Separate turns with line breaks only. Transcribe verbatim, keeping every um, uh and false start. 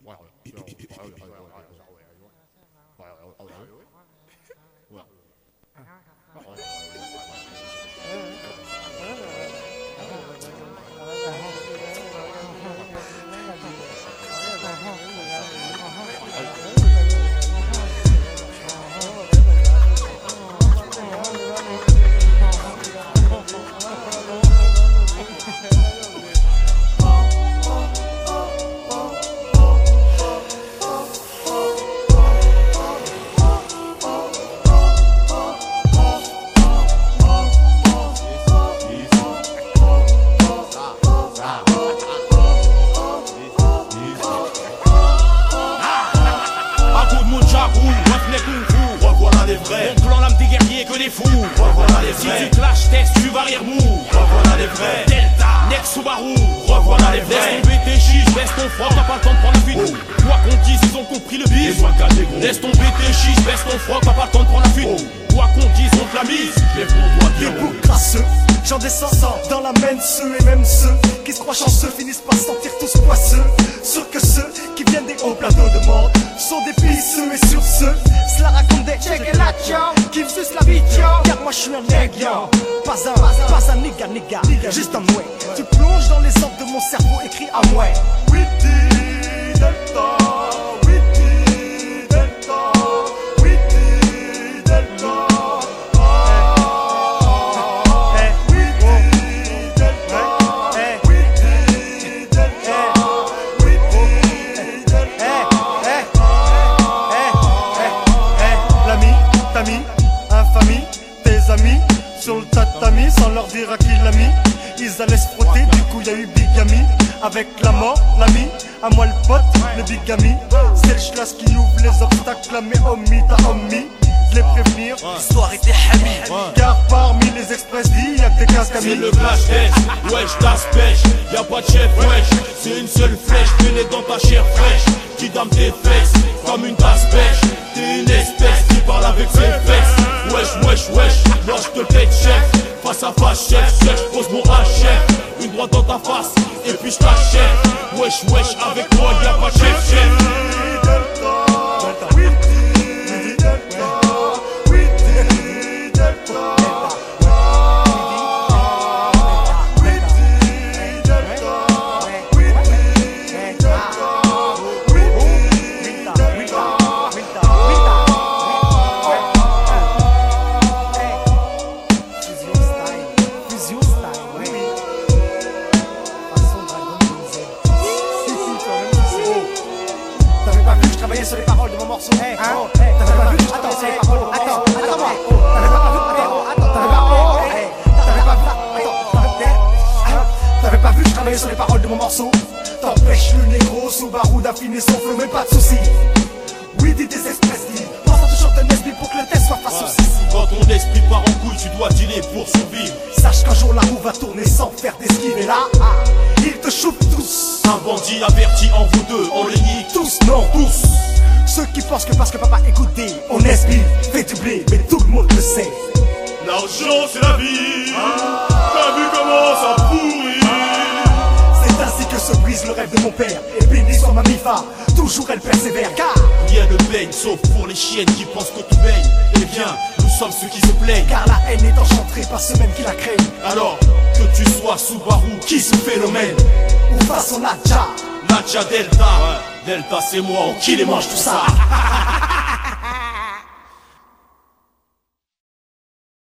Mon clan l'âme des guerriers que les fous. Revoilà les vrais. Si tu clash test, tu vas rire mou. Revoilà les vrais. Delta, Nex Subaru. Revoilà les vrais. Laisse tomber tes chiches, baisse ton froc, t'as pas le temps de prendre la fuite. Oh. Quoi qu'on dise, ils ont compris le bif. Laisse tomber tes chiches, baisse ton froc, t'as pas le temps de prendre la fuite. Oh. Quoi qu'on dise, on te la mise. Lève mon doigt,
des boucs crasseux. J'en descends dans la main, ceux et même ceux qui se croient chanceux finissent par se sentir tous poisseux. Sûr que ceux qui viennent des hauts plateaux de mort sont des pisseux et sur ceux, cela raconte des check et la qui me suce la vie, car moi je suis un nègre. Pas un, pas un nigga, nigga, juste un mouet. Tu plonges dans les ordres de mon cerveau, écrit à moi. Witty Delta, Witty Delta, Witty Delta. Infamie, tes amis sur le tatami sans leur dire à qui l'a mis. Ils allaient se frotter, du coup y'a eu bigamie. Avec la mort, l'ami, à moi le pote, le bigami. C'est le schlass qui ouvre les obstacles, mais homie, t'as homie. De les prévenir, l'histoire était hamie. Car parmi les express dits, y'a que des casques amis.
C'est le clash test, wesh t'as pêche. Y'a pas de chef, wesh. C'est une seule flèche, tenez dans ta chair fraîche. Qui dame tes fesses, comme une tasse pêche. T'es une espèce qui parle avec ses fesses. Wesh, wesh, wesh, moi je te pète chef. Face à face, chef, chef, j'pose mon H, chef. Une droite dans ta face, et puis je t'achève. Wesh, wesh, avec moi y'a pas de chef, chef.
Sur les paroles de mon morceau, hey, hein? Oh, hey, t'avais pas vu que je travaillais sur les paroles de mon morceau? Attends, attends, attends, oh, t'avais pas vu, attends, attends, t'avais pas, oh, hey, t'avais pas vu, attends, t'avais pas vu que je travaillais sur les paroles de mon morceau? T'empêches le négro, Subaru d'affiner son flow, mais pas de soucis. Oui, dis des express, dis, pense à toujours un esprit pour que le test soit face au sissi.
Quand ton esprit part en couille, tu dois dealer pour survivre.
Sache qu'un jour la roue va tourner sans faire d'esquive, et là, ils te chauffent tous.
Un bandit averti en vous deux, on les nique
tous, non, tous. Ceux qui pensent que parce que papa écoutait, on espie, fait du blé, mais tout le monde le sait.
L'argent c'est la vie, ah. T'as vu comment ça pourrit.
C'est ainsi que se brise le rêve de mon père. Et béni soit ma mifa, toujours elle persévère. Car
rien ne baigne, sauf pour les chiennes qui pensent que tout baigne. Eh bien, nous sommes ceux qui se plaignent.
Car la haine est enchantée par ceux mêmes qui la craignent.
Alors, que tu sois Subaru, qui ce phénomène,
ou façon Nadja,
Nadja Delta, ouais. Delta c'est moi, on qui les mange tout ça.